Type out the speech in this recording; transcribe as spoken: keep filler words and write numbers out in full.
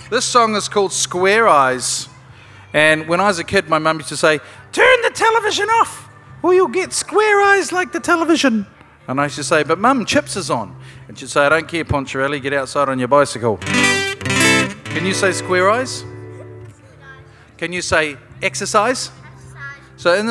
This song is called Square Eyes. And when I was a kid, my mum used to say, turn the television off or you'll get square eyes like the television. And I used to say, but Mum, Chips is on. And she'd say, I don't care, Poncherelli, get outside on your bicycle. Can you say square eyes? Can you say exercise? Exercise. So in the